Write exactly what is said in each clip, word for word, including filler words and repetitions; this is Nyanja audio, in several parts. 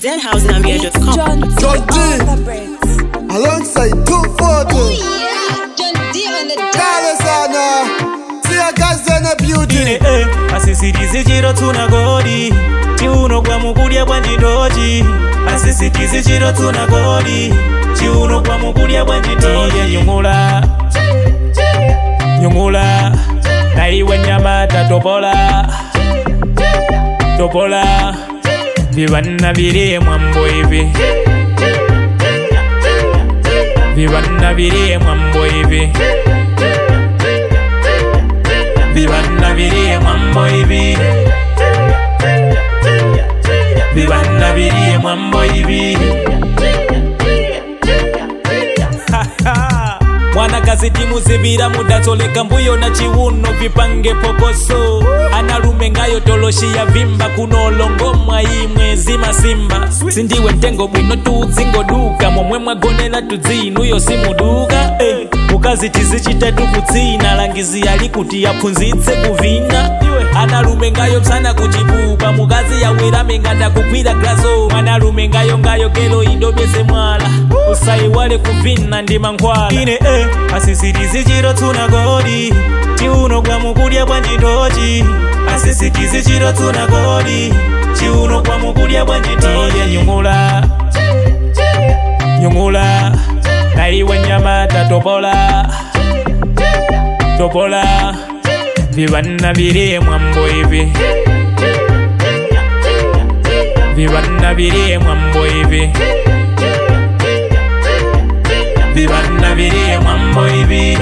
zen house zambia dot com. John D, alongside two forty. Oh yeah, John D on the Kalesana, see a guys in a beauty. Ine eh, asisitize chiro tuna godi. Chiuno kwa mukudia bwanji doji. Asisitize chiro tuna godi. Chiuno kwa mukudia bwanji doji. Nyungula, nyungula. Na iwe nyamata topola, topola. Vivana vire mwambo hivi, vivana vire mwambo hivi, vivana vire mwambo hivi, vivana vire mwambo hivi. Mwana kazi timu zivira muda toleka mbuyo na chiuno vipange pokoso. Analume ngayo toloshi ya vimba kunolongo mwa imwe zima simba. Sindiwe ntengo bwino tu zingo duka momwe mwagonela tuzinu yo simuduka. Eh, mukazi tizichita tukutsina langizi alikuti yapunzitse kuvina. Analume ngayo msana kuchibuba mukazi ya wira menganda kukwira glaso. Analume ngayo ngayo kelo indobese mwala usai wale kuvina ndima nkwala. Ine eh, asisitize chiro tuna godi. Chiuno kwa mukudia bwanji doji. Asisitize chiro tuna godi. Chiuno kwa mukudia bwanji doji. Nyungula, nyungula. Na iwe nyamata topola, topola. Vivana vire mwambo hivi, vivana vire mwambo hivi, vivana vire mwambo hivi,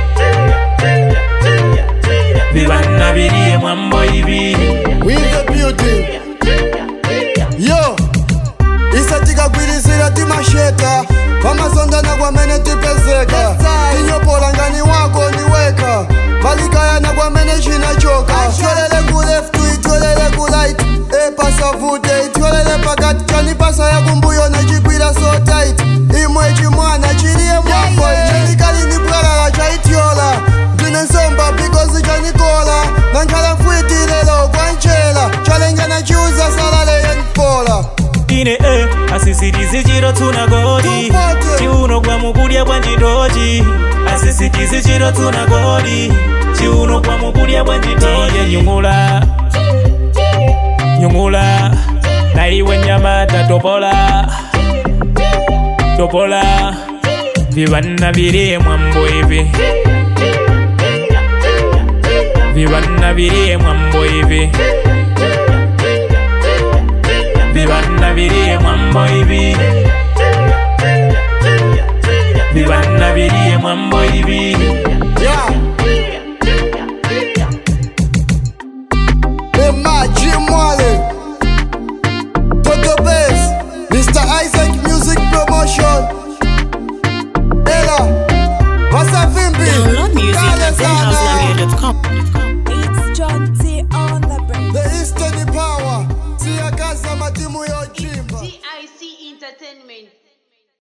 vivana vire mwambo hivi. With the beauty. Yo, isatika kwilisira timasheta. Pamasonda na kwa mene tipezeka. Kinyopola ngani wako niweka. Valikaya na kwa mene shina choka. Twelele ku left to it, twelele ku right. E pasa vute, twelele pakati. Chani pasa ya kumbuyo na chikwira so tight. Imwe chimwana chilie mwambo. Chelikali ni brala chaitiola. Dine nsomba because chani kola. Nankala mfuiti lelo kwa nchela. Challenge na chuza salale yenpola. Ine eh, asisitize chiro tuna godi. Chiuno kwa mukudia bwanji doji. Asisitize chiro tuna godi. Chiuno kwa mukudia bwanji doji. Nyungula, nyungula. Na iwe nyamata topola, topola. Vivana vire mwambo hivi, vivana vire mwambo hivi, vivana vire mwambo hivi, vivana vire mwambo hivi. Yeah. Emma Jimwale, Toto Bass, Mister Isaac Music Promotion, Ella, Wasa Vimbi, Download music at zen house zambia dot com.